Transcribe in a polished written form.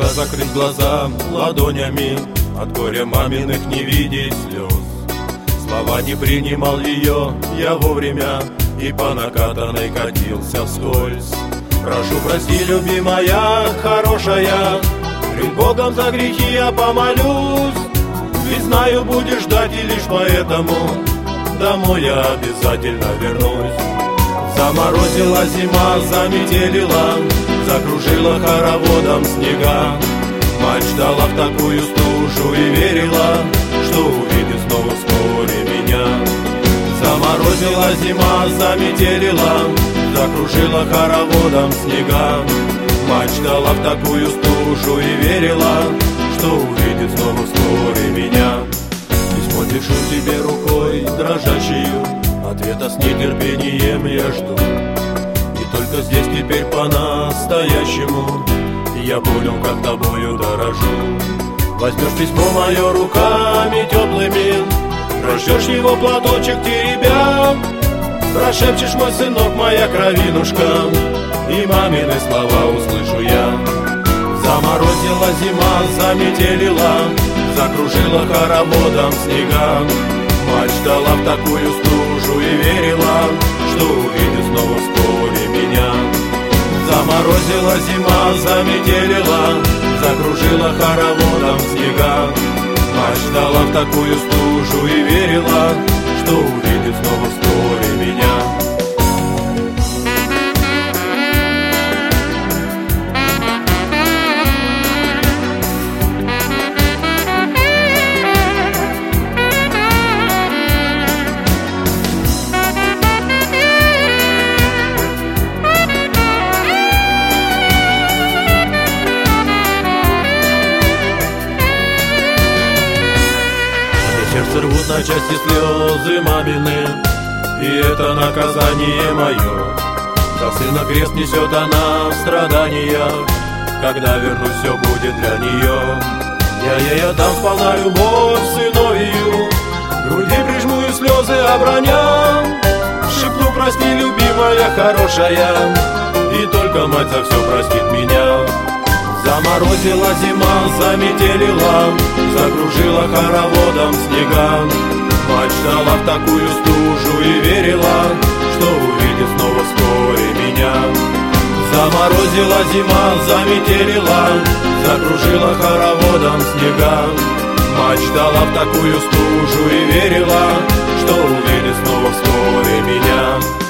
Хочется закрыть глаза ладонями, от горя маминых не видеть слез. Слова не принимал ее я вовремя, и по накатанной катился вскользь. Прошу, прости, любимая, хорошая, пред Богом за грехи я помолюсь. Ведь знаю, будешь ждать, и лишь поэтому домой я обязательно вернусь. Заморозила зима, заметелила, закружила хороводом снега. Мать ждала в такую стужу и верила, что увидит снова вскоре меня. Заморозила зима, заметелила, закружила хороводом снега. Мать ждала в такую стужу и верила, что увидит снова вскоре меня. Письмо пишу тебе рукой дрожащую, ответа с нетерпением я жду. И только здесь теперь по-настоящему я понял, как тобою дорожу. Возьмешь письмо мое руками теплыми, прочтешь его платочек теребя, прошепчешь, мой сынок, моя кровинушка, и мамины слова услышу я. Заморозила зима, заметелила, закружила хороводом снега. Мать ждала в такую стужу и верила, что увидит снова вскоре меня. Заморозила зима, заметелила, закружила хороводом снега. Мать ждала в такую стужу и верила, что увидит снова вскоре меня. Сердце рвут на части слезы мамины, и это наказание мое. За сына крест несет она в страданиях, когда вернусь, все будет для нее. Я ей отдам сполна любовь сыновью, груди прижму и слезы оброня. Шепну: прости, любимая, хорошая, и только мать за все простит меня. Заморозила зима, заметелила, закружила хороводом снега. Мать ждала в такую стужу и верила, что увидит снова вскоре меня. Заморозила зима, заметелила, закружила хороводом снега. Мать ждала в такую стужу и верила, что увидит снова вскоре меня.